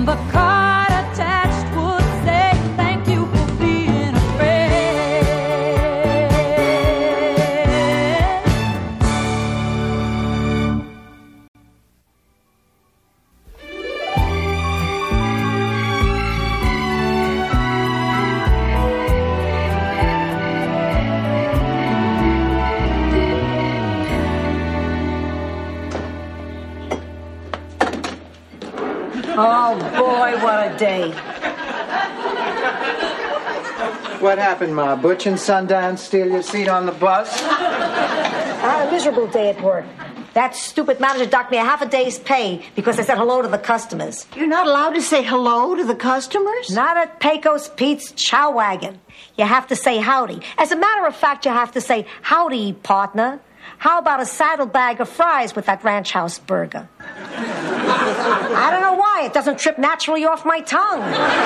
The card attached would say, thank you for being a friend. Oh, boy, what a day. What happened, Ma? Butch and Sundance steal your seat on the bus? I had a miserable day at work. That stupid manager docked me a half a day's pay because I said hello to the customers. You're not allowed to say hello to the customers? Not at Pecos Pete's Chow Wagon. You have to say howdy. As a matter of fact, you have to say howdy, partner. How about a saddlebag of fries with that Ranch House burger? I don't know why. It doesn't trip naturally off my tongue.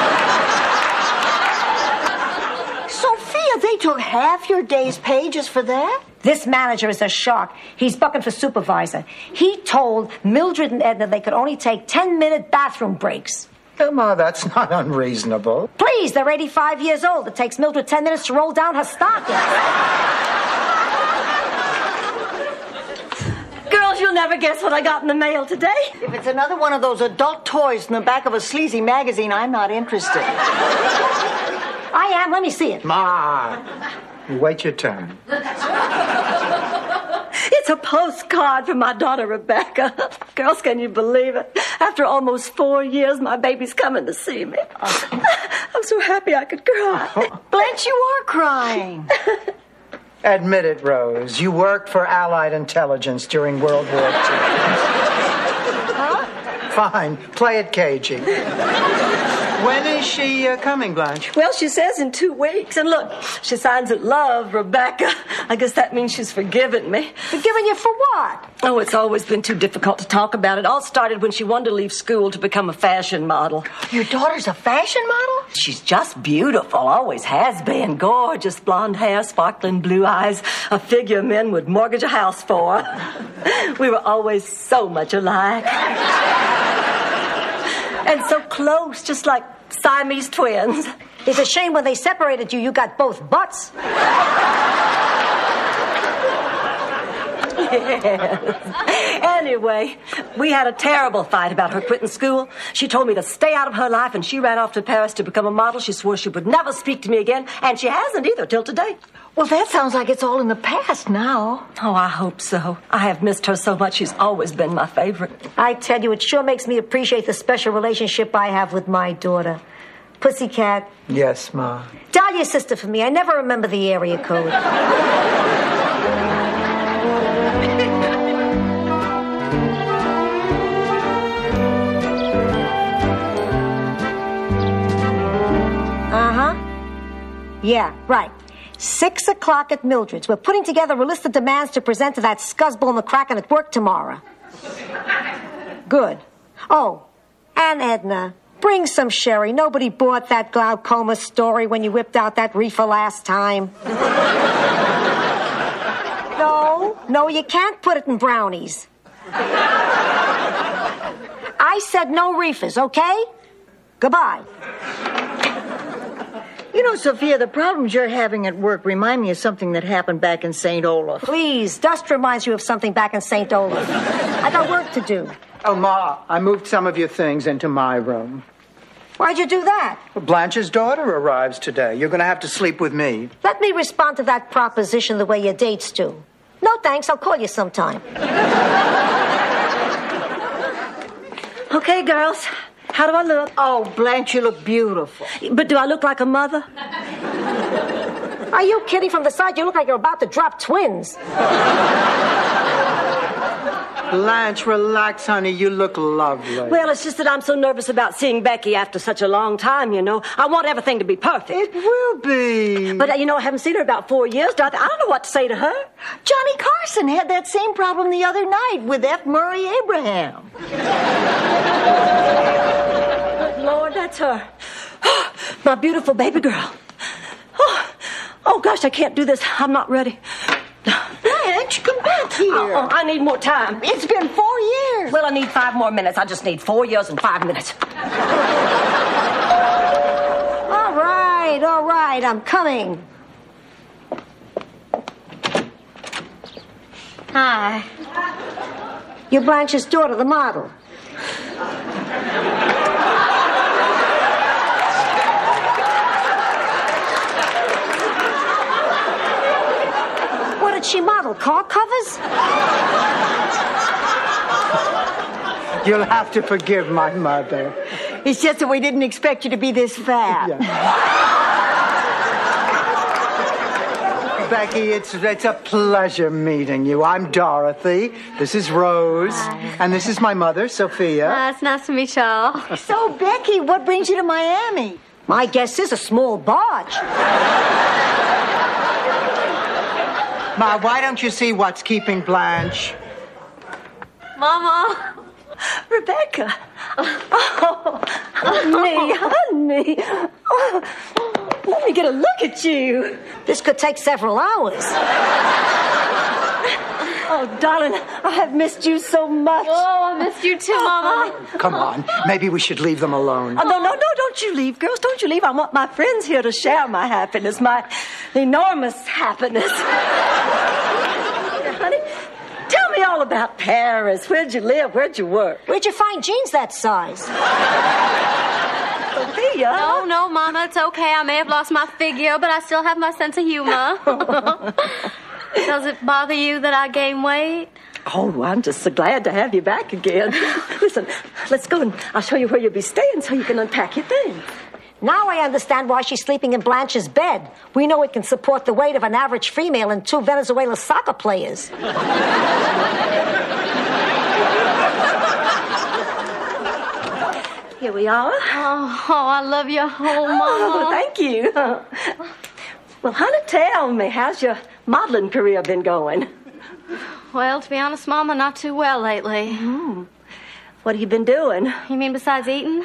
Sophia, they took half your day's pay just for that? This manager is a shark. He's bucking for supervisor. He told Mildred and Edna they could only take 10-minute bathroom breaks. Ma, that's not unreasonable. Please, they're 85 years old. It takes Mildred 10 minutes to roll down her stockings. Girls, you'll never guess what I got in the mail today. If it's another one of those adult toys in the back of a sleazy magazine, I'm not interested. I am. Let me see it. Ma, you wait your turn. It's a postcard from my daughter, Rebecca. Girls, can you believe it? After almost 4 years, my baby's coming to see me. I'm so happy I could cry. Blanche, you are crying. Admit it, Rose. You worked for Allied Intelligence during World War II. Huh? Fine. Play it cagey. When is she coming, Blanche? Well, she says in 2 weeks. And look, she signs it Love, Rebecca. I guess that means she's forgiven me. Forgiven you for what? Oh, it's always been too difficult to talk about. It all started when she wanted to leave school to become a fashion model. Your daughter's a fashion model? She's just beautiful, always has been. Gorgeous blonde hair, sparkling blue eyes, a figure men would mortgage a house for. We were always so much alike. And so close, just like Siamese twins. It's a shame when they separated you, you got both butts. Yes. Anyway, we had a terrible fight about her quitting school. She told me to stay out of her life, and she ran off to Paris to become a model. She swore she would never speak to me again, and she hasn't either till today. Well, that sounds like it's all in the past now. Oh, I hope so. I have missed her so much. She's always been my favorite. I tell you, it sure makes me appreciate the special relationship I have with my daughter. Pussycat. Yes, Ma. Dial your sister for me. I never remember the area code. Yeah, right. 6 o'clock at Mildred's. We're putting together a list of demands to present to that scuzzball McCracken at work tomorrow. Good. Oh, and Edna, bring some sherry. Nobody bought that glaucoma story when you whipped out that reefer last time. No, you can't put it in brownies. I said no reefers, okay? Goodbye. You know, Sophia, the problems you're having at work remind me of something that happened back in St. Olaf. Please, dust reminds you of something back in St. Olaf. I got work to do. Oh, Ma, I moved some of your things into my room. Why'd you do that? Blanche's daughter arrives today. You're going to have to sleep with me. Let me respond to that proposition the way your dates do. No, thanks. I'll call you sometime. Okay, girls. How do I look? Oh, Blanche, you look beautiful. But do I look like a mother? Are you kidding? From the side, you look like you're about to drop twins. Blanche, relax, honey. You look lovely. Well, it's just that I'm so nervous about seeing Becky after such a long time, you know. I want everything to be perfect. It will be. But, I haven't seen her about 4 years, Dorothy. I don't know what to say to her. Johnny Carson had that same problem the other night with F. Murray Abraham. Good Lord, that's her. My beautiful baby girl. Oh, gosh, I can't do this. I'm not ready. Blanche, come back here. Oh, I need more time. It's been 4 years. Well, I need 5 more minutes. I just need 4 years and 5 minutes. All right, I'm coming. Hi. You're Blanche's daughter, the model. What did she model? Car covers? You'll have to forgive my mother. It's just that we didn't expect you to be this fat. Yeah. Becky, it's a pleasure meeting you. I'm Dorothy. This is Rose. Hi. And this is my mother, Sophia. It's nice to meet y'all. So, Becky, what brings you to Miami? My guess is a small barge. Ma, why don't you see what's keeping Blanche? Mama. Rebecca. Oh, honey. Oh, let me get a look at you. This could take several hours. Oh, darling, I have missed you so much. Oh, I missed you too, Mama. Come on. Maybe we should leave them alone. Oh, no, don't you leave, girls. Don't you leave. I want my friends here to share my happiness, my enormous happiness. Honey, tell me all about Paris. Where'd you live? Where'd you work? Where'd you find jeans that size? Sophia. No, Mama, it's okay. I may have lost my figure, but I still have my sense of humor. Does it bother you that I gained weight? Oh, I'm just so glad to have you back again. Listen, let's go and I'll show you where you'll be staying so you can unpack your things. Now I understand why she's sleeping in Blanche's bed. We know it can support the weight of an average female and 2 Venezuela soccer players. Here we are. Oh, I love your home, Mama. Oh, thank you. Well, honey, tell me, how's your modeling career been going? Well, to be honest, Mama, not too well lately. What have you been doing? You mean besides eating?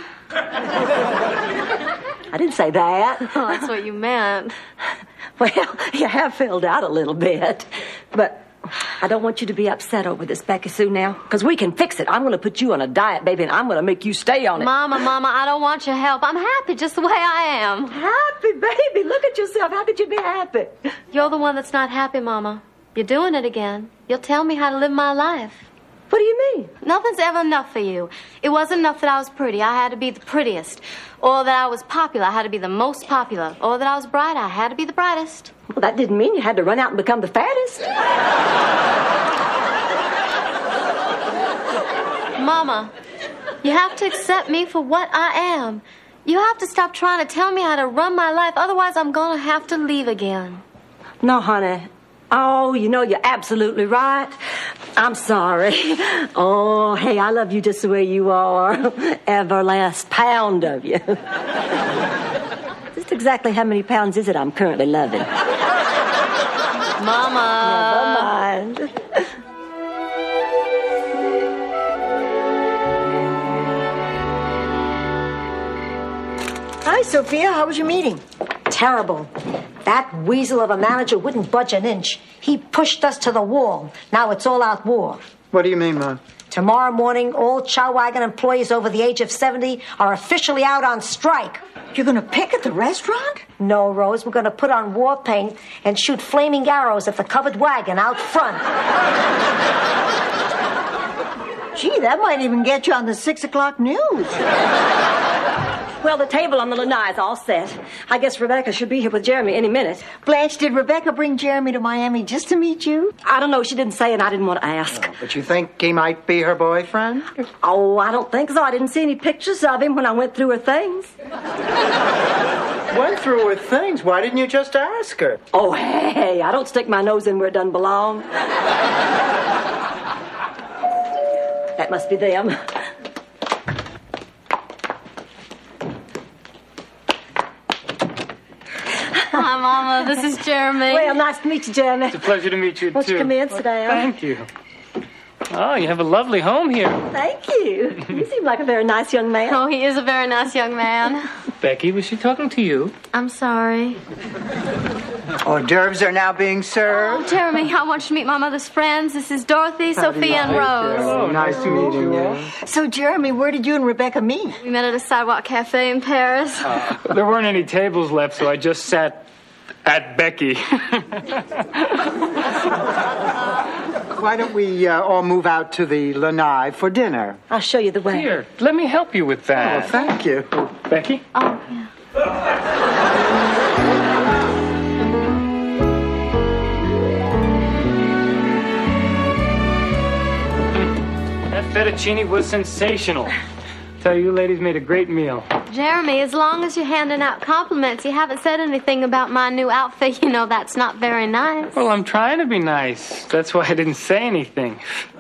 I didn't say that. Oh, that's what you meant. Well, you have filled out a little bit, but I don't want you to be upset over this, Becky Sue, now, because we can fix it. I'm going to put you on a diet, baby, and I'm going to make you stay on it. Mama, I don't want your help. I'm happy just the way I am. Happy, baby. Look at yourself. How could you be happy? You're the one that's not happy, Mama. You're doing it again. You'll tell me how to live my life. What do you mean? Nothing's ever enough for you. It wasn't enough that I was pretty. I had to be the prettiest. Or that I was popular. I had to be the most popular. Or that I was bright. I had to be the brightest. Well, that didn't mean you had to run out and become the fattest. Mama, you have to accept me for what I am. You have to stop trying to tell me how to run my life. Otherwise, I'm going to have to leave again. No, honey. Oh, you know, you're absolutely right. I'm sorry. Oh, hey, I love you just the way you are. Every last pound of you. Just exactly how many pounds is it I'm currently loving? Mama. Never mind. Hi, Sophia. How was your meeting? Terrible. That weasel of a manager wouldn't budge an inch. He pushed us to the wall. Now it's all out war. What do you mean, Ma? Tomorrow morning, all Chow Wagon employees over the age of 70 are officially out on strike. You're going to pick at the restaurant? No, Rose, we're going to put on war paint and shoot flaming arrows at the covered wagon out front. Gee, that might even get you on the 6 o'clock news. Well, the table on the lanai is all set. I guess Rebecca should be here with Jeremy any minute. Blanche, did Rebecca bring Jeremy to Miami just to meet you? I don't know. She didn't say, and I didn't want to ask. But you think he might be her boyfriend? Oh, I don't think so. I didn't see any pictures of him when I went through her things. Went through her things. Why didn't you just ask her? Oh, hey, I don't stick my nose in where it doesn't belong. That must be them. Hi, Mama. This is Jeremy. Well, nice to meet you, Jeremy. It's a pleasure to meet you, Won't too. you come in, sit down? Thank you. Oh, you have a lovely home here. Thank you. You seem like a very nice young man. Oh, he is a very nice young man. Becky, was she talking to you? I'm sorry. Hors d'oeuvres are now being Oh, served. Jeremy, I want you to meet my mother's friends. This is Dorothy, Sophia, and Rose. Oh, nice meeting you. So, Jeremy, where did you and Rebecca meet? We met at a sidewalk cafe in Paris. There weren't any tables left, so I just sat at Becky. Why don't we all move out to the Lanai for dinner? I'll show you the way. Here, let me help you with Oh, that. thank you. Becky? Oh, yeah. That fettuccine was sensational. Tell you ladies made a great meal. Jeremy, as long as you're handing out compliments, you haven't said anything about my new outfit. You know, that's not very nice. Well, I'm trying to be nice. That's why I didn't say anything.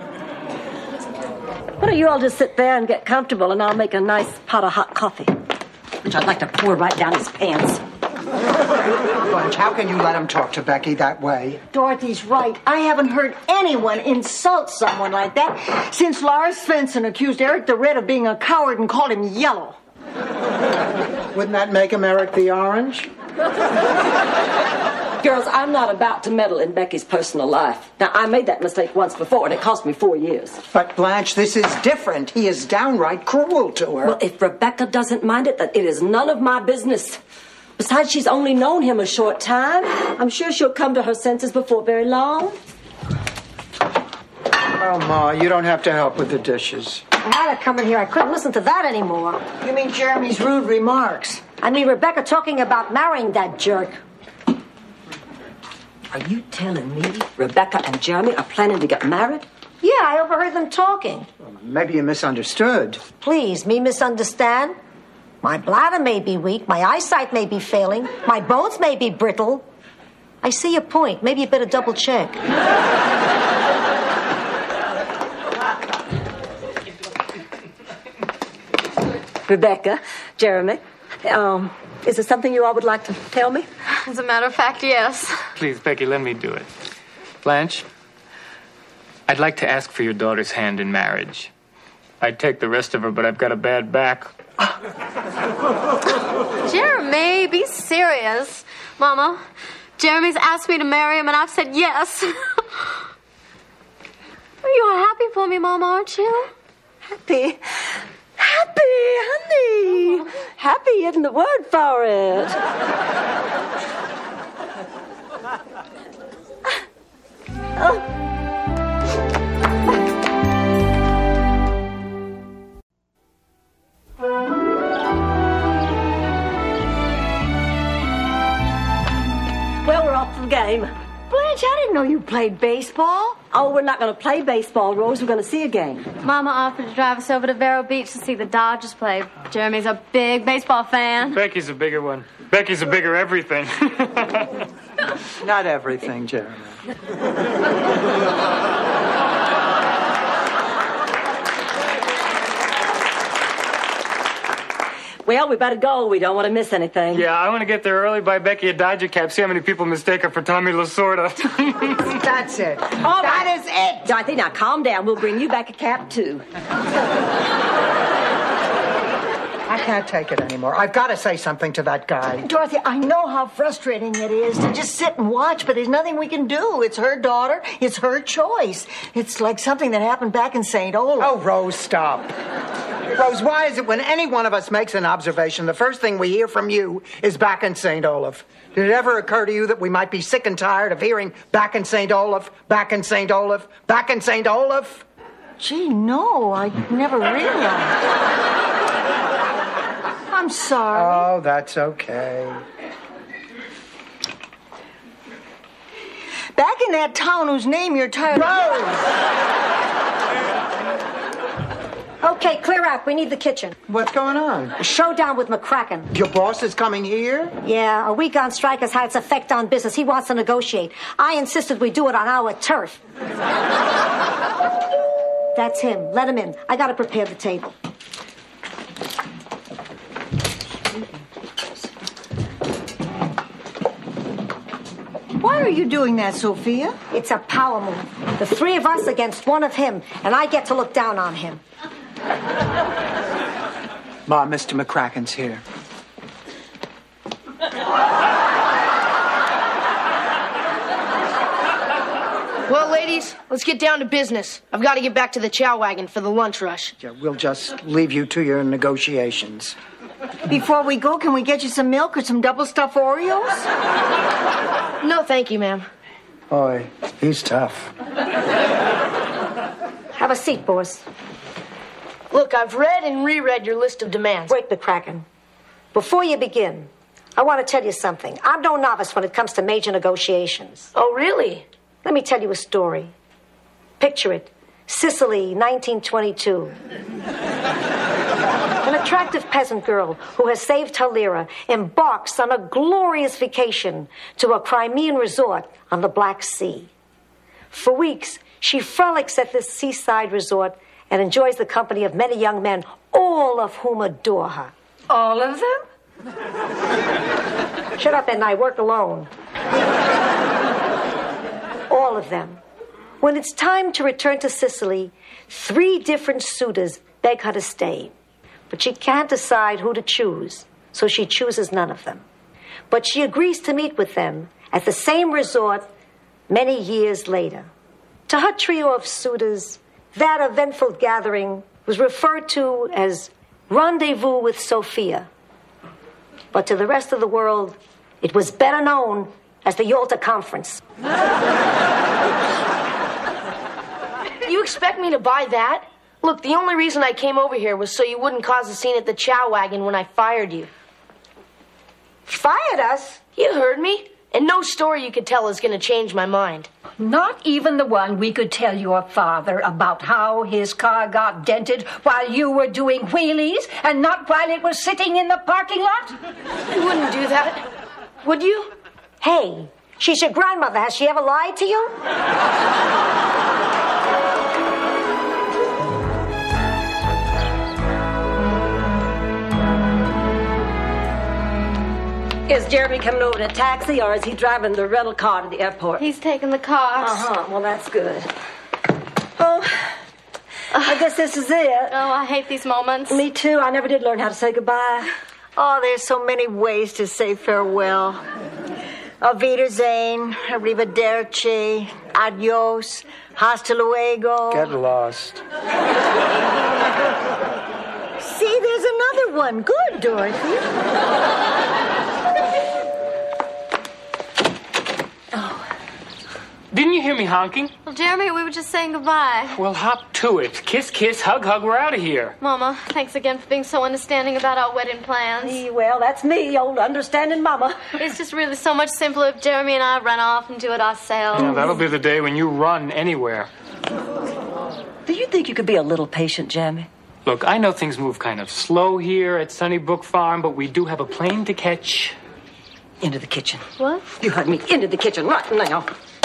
Why don't you all just sit there and get comfortable, and I'll make a nice pot of hot coffee, which I'd like to pour right down his pants. Blanche, how can you let him talk to Becky that way? Dorothy's right. I haven't heard anyone insult someone like that since Lars Svensson accused Eric the Red of being a coward and called him yellow. Wouldn't that make him Eric the Orange? Girls, I'm not about to meddle in Becky's personal life. Now, I made that mistake once before, and it cost me 4 years. But, Blanche, this is different. He is downright cruel to her. Well, if Rebecca doesn't mind it, then it is none of my business. Besides, she's only known him a short time. I'm sure she'll come to her senses before very long. Oh, Ma, you don't have to help with the dishes. I had to come in here. I couldn't listen to that anymore. You mean Jeremy's rude remarks? I mean, Rebecca talking about marrying that jerk. Are you telling me Rebecca and Jeremy are planning to get married? Yeah, I overheard them talking. Maybe you misunderstood. Please, me misunderstand? My bladder may be weak, my eyesight may be failing, my bones may be brittle. I see your point. Maybe you better double check. Rebecca, Jeremy, is there something you all would like to tell me? As a matter of fact, yes. Please, Becky, let me do it. Blanche, I'd like to ask for your daughter's hand in marriage. I'd take the rest of her, but I've got a bad back. Jeremy, be serious. Mama, Jeremy's asked me to marry him, and I've said yes. You're happy for me, Mama, aren't you? Happy, honey. Happy isn't the word for it. Well, we're off to the game. Blanche, I didn't know you played baseball. Oh, we're not going to play baseball, Rose. We're going to see a game. Mama offered to drive us over to Vero Beach to see the Dodgers play. Jeremy's a big baseball fan. Becky's a bigger one. Becky's a bigger everything. Not everything, Jeremy. Well, we better go. We don't want to miss anything. Yeah, I want to get there early, buy Becky a Dodger cap, see how many people mistake her for Tommy Lasorda. That's it. All right. That is it. Dorothy, now calm down. We'll bring you back a cap, too. I can't take it anymore. I've got to say something to that guy. Dorothy, I know how frustrating it is to just sit and watch, but there's nothing we can do. It's her daughter. It's her choice. It's like something that happened back in St. Olaf. Oh, Rose, stop. Rose, why is it when any one of us makes an observation, the first thing we hear from you is back in St. Olaf? Did it ever occur to you that we might be sick and tired of hearing back in St. Olaf, back in St. Olaf, back in St. Olaf? Gee, no, I never realized. I'm sorry. Oh, that's okay. Back in that town whose name you're tired Rose! Okay, clear out. We need the kitchen. What's going on? A showdown with McCracken. Your boss is coming here? Yeah, a week on strike has had its effect on business. He wants to negotiate. I insisted we do it on our turf. That's him. Let him in. I gotta prepare the table. Why are you doing that, Sophia? It's a power move. The three of us against one of him, and I get to look down on him. Ma, Mr. McCracken's here. ladies, let's get down to business. I've got to get back to the chow wagon for the lunch rush. Yeah, we'll just leave you to your negotiations. Before we go, can we get you some milk or some double stuffed Oreos? No, thank you, ma'am. Boy, he's tough. Have a seat, boss. Look, I've read and reread your list of demands. Wait, McCracken. Before you begin, I want to tell you something. I'm no novice when it comes to major negotiations. Oh, really? Let me tell you a story. Picture it. Sicily, 1922. An attractive peasant girl who has saved her lira embarks on a glorious vacation to a Crimean resort on the Black Sea. For weeks, she frolics at this seaside resort and enjoys the company of many young men, all of whom adore her. All of them? Shut up, Edna. I work alone. All of them. When it's time to return to Sicily, 3 different suitors beg her to stay. But she can't decide who to choose, so she chooses none of them. But she agrees to meet with them at the same resort many years later. To her trio of suitors, that eventful gathering was referred to as Rendezvous with Sophia. But to the rest of the world, it was better known as the Yalta Conference. You expect me to buy that? Look, the only reason I came over here was so you wouldn't cause a scene at the chow wagon when I fired you. Fired us? You heard me. And no story you could tell is going to change my mind. Not even the one we could tell your father about how his car got dented while you were doing wheelies and not while it was sitting in the parking lot? You wouldn't do that, would you? Hey, she's your grandmother. Has she ever lied to you? Is Jeremy coming over in a taxi, or is he driving the rental car to the airport? He's taking the car. Uh-huh. Well, that's good. Oh, I guess this is it. Oh, I hate these moments. Me too. I never did learn how to say goodbye. Oh, there's so many ways to say farewell. Auf Wiedersehen, arrivederci, adios, hasta luego. Get lost. See, there's another one. Good, Dorothy. Didn't you hear me honking? Well, Jeremy, we were just saying goodbye. Well, hop to it. Kiss, kiss, hug, hug. We're out of here. Mama, thanks again for being so understanding about our wedding plans. Well, that's me, old understanding mama. It's just really so much simpler if Jeremy and I run off and do it ourselves. Yeah, that'll be the day when you run anywhere. Do you think you could be a little patient, Jeremy? Look, I know things move kind of slow here at Sunnybrook Farm, but we do have a plane to catch. Into the kitchen. What? You heard me. Into the kitchen right now.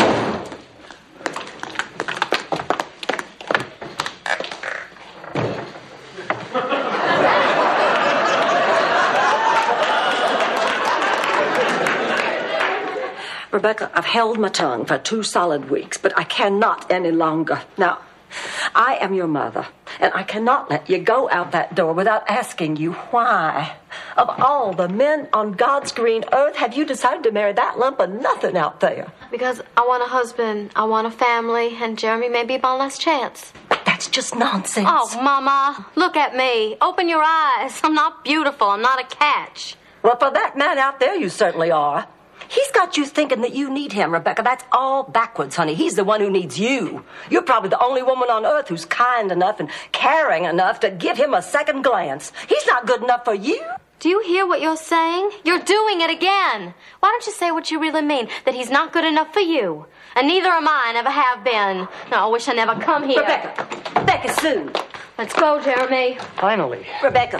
Rebecca, I've held my tongue for 2 solid weeks, but I cannot any longer. Now, I am your mother, and I cannot let you go out that door without asking you why. Of all the men on God's green earth, have you decided to marry that lump of nothing out there? Because I want a husband, I want a family, and Jeremy may be my last chance. That's just nonsense. Oh, Mama, look at me. Open your eyes. I'm not beautiful. I'm not a catch. Well, for that man out there, you certainly are. He's got you thinking that you need him, Rebecca. That's all backwards, honey. He's the one who needs you. You're probably the only woman on earth who's kind enough and caring enough to give him a second glance. He's not good enough for you. Do you hear what you're saying? You're doing it again. Why don't you say what you really mean? That he's not good enough for you. And neither am I, never have been. No, I wish I never come here. Rebecca Sue. Let's go, Jeremy. Finally. Rebecca,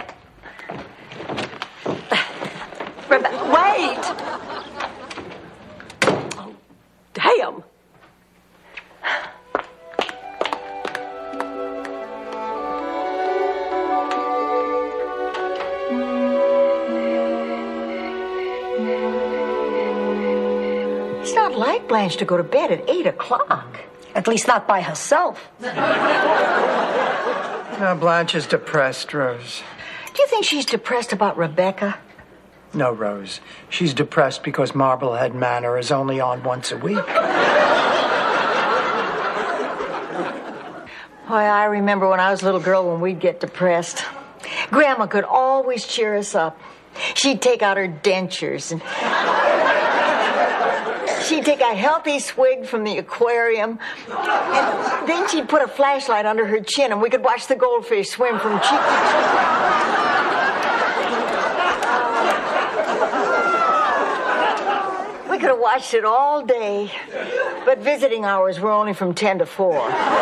wait! Oh, damn. It's not like Blanche to go to bed at 8 o'clock. At least not by herself. Blanche is depressed, Rose. Do you think she's depressed about Rebecca? No, Rose. She's depressed because Marblehead Manor is only on once a week. Boy, I remember when I was a little girl when we'd get depressed. Grandma could always cheer us up. She'd take out her dentures and she'd take a healthy swig from the aquarium. And then she'd put a flashlight under her chin and we could watch the goldfish swim from cheek to cheek. We could have watched it all day, but visiting hours were only from 10 to 4.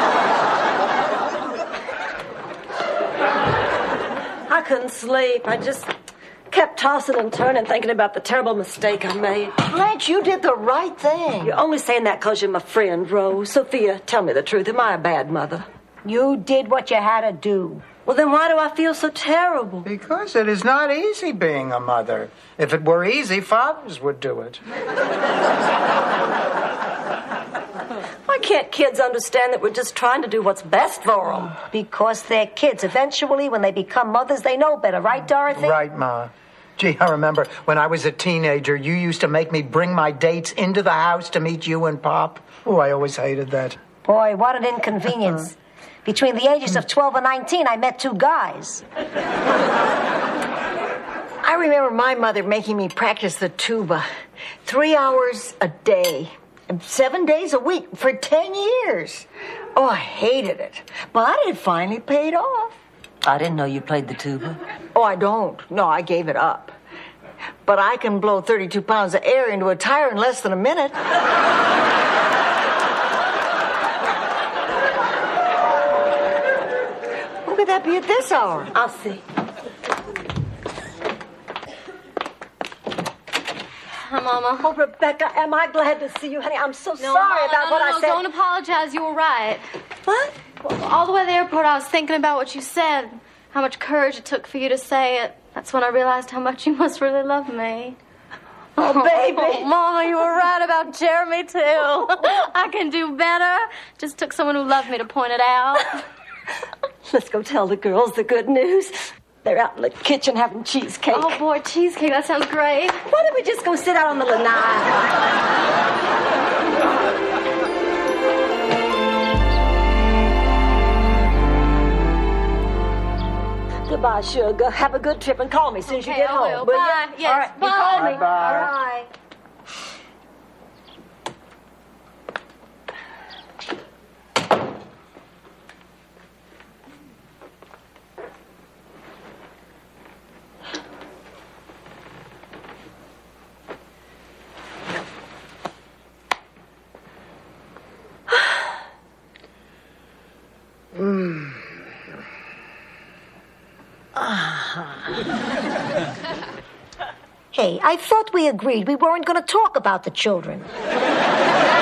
I couldn't sleep. I just kept tossing and turning, thinking about the terrible mistake I made. Blanche, you did the right thing. You're only saying that because you're my friend, Rose. Sophia, tell me the truth. Am I a bad mother? You did what you had to do. Well, then why do I feel so terrible? Because it is not easy being a mother. If it were easy, fathers would do it. Why can't kids understand that we're just trying to do what's best for them? Because they're kids. Eventually, when they become mothers, they know better. Right, Dorothy? Right, Ma. Gee, I remember when I was a teenager, you used to make me bring my dates into the house to meet you and Pop. Oh, I always hated that. Boy, what an inconvenience. Between the ages of 12 and 19, I met 2 guys. I remember my mother making me practice the tuba 3 hours a day, and 7 days a week for 10 years. Oh, I hated it, but it finally paid off. I didn't know you played the tuba. Oh, I don't. No, I gave it up. But I can blow 32 pounds of air into a tire in less than a minute. Who could that be at this hour? I'll see. Hi, Mama. Oh, Rebecca, am I glad to see you, honey? I'm so sorry about what I said. Don't apologize. You were right. What? Well, all the way to the airport, I was thinking about what you said, how much courage it took for you to say it. That's when I realized how much you must really love me. Oh, baby. Oh, Mama, you were right about Jeremy, too. I can do better. Just took someone who loved me to point it out. Let's go tell the girls the good news. They're out in the kitchen having cheesecake. Oh, boy, cheesecake. That sounds great. Why don't we just go sit out on the lanai? Goodbye, sugar. Have a good trip and call me as soon as you get home. Will. Will Bye. you? Yes, All right, bye. you call me. Bye. All right. Hey, I thought we agreed we weren't going to talk about the children.